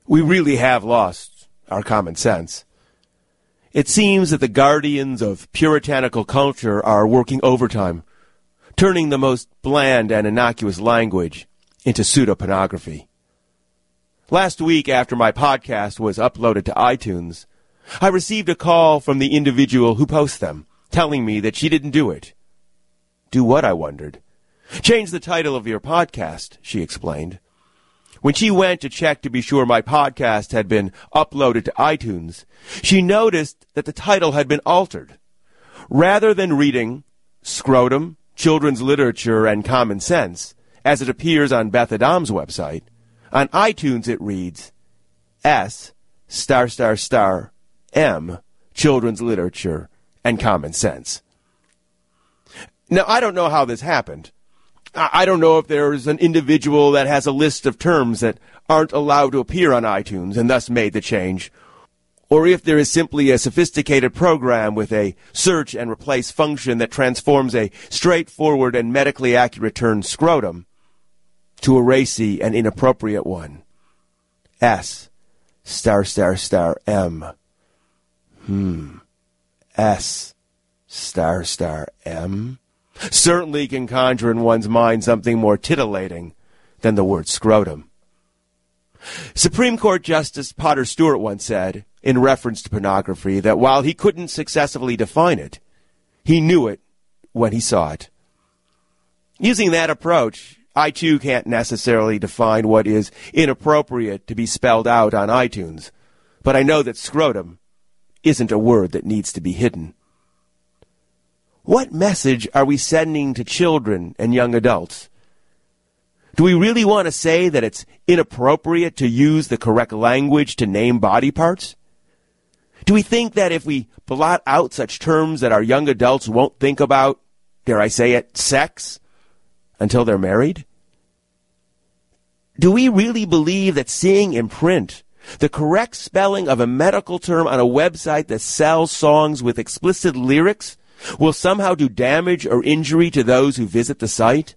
We really have lost our common sense. It seems that the guardians of puritanical culture are working overtime, turning the most bland and innocuous language into pseudo-pornography. Last week, after my podcast was uploaded to iTunes, I received a call from the individual who posts them, telling me that she didn't do it. Do what, I wondered. Change the title of your podcast, she explained. When she went to check to be sure my podcast had been uploaded to iTunes, she noticed that the title had been altered. Rather than reading Scrotum, Children's Literature, and Common Sense, as it appears on Beth Adam's website, on iTunes it reads S***M, Children's Literature, and Common Sense. Now, I don't know how this happened. I don't know if there's an individual that has a list of terms that aren't allowed to appear on iTunes and thus made the change, or if there is simply a sophisticated program with a search and replace function that transforms a straightforward and medically accurate term scrotum to a racy and inappropriate one. S***M. S***M certainly can conjure in one's mind something more titillating than the word scrotum. Supreme Court Justice Potter Stewart once said, in reference to pornography, that while he couldn't successfully define it, he knew it when he saw it. Using that approach, I too can't necessarily define what is inappropriate to be spelled out on iTunes, but I know that scrotum isn't a word that needs to be hidden. What message are we sending to children and young adults? Do we really want to say that it's inappropriate to use the correct language to name body parts? Do we think that if we blot out such terms that our young adults won't think about, dare I say it, sex until they're married? Do we really believe that seeing in print the correct spelling of a medical term on a website that sells songs with explicit lyrics will somehow do damage or injury to those who visit the site?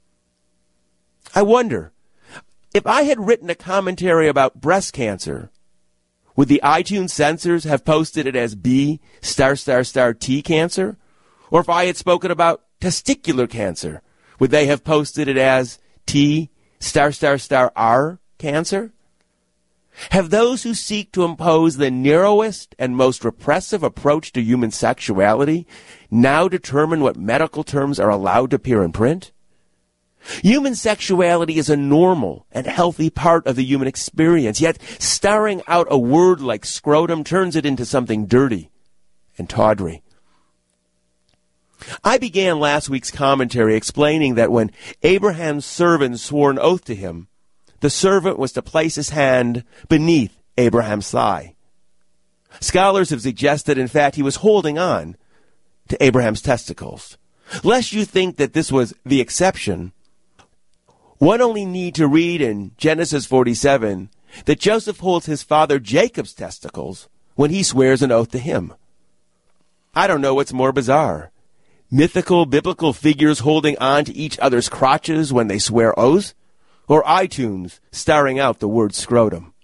I wonder, if I had written a commentary about breast cancer, would the iTunes censors have posted it as B***T cancer? Or if I had spoken about testicular cancer, would they have posted it as T***R cancer? Have those who seek to impose the narrowest and most repressive approach to human sexuality now determined what medical terms are allowed to appear in print? Human sexuality is a normal and healthy part of the human experience, yet starring out a word like scrotum turns it into something dirty and tawdry. I began last week's commentary explaining that when Abraham's servant swore an oath to him, the servant was to place his hand beneath Abraham's thigh. Scholars have suggested, in fact, he was holding on to Abraham's testicles. Lest you think that this was the exception, one only need to read in Genesis 47 that Joseph holds his father Jacob's testicles when he swears an oath to him. I don't know what's more bizarre. Mythical, biblical figures holding on to each other's crotches when they swear oaths, or iTunes starring out the word scrotum.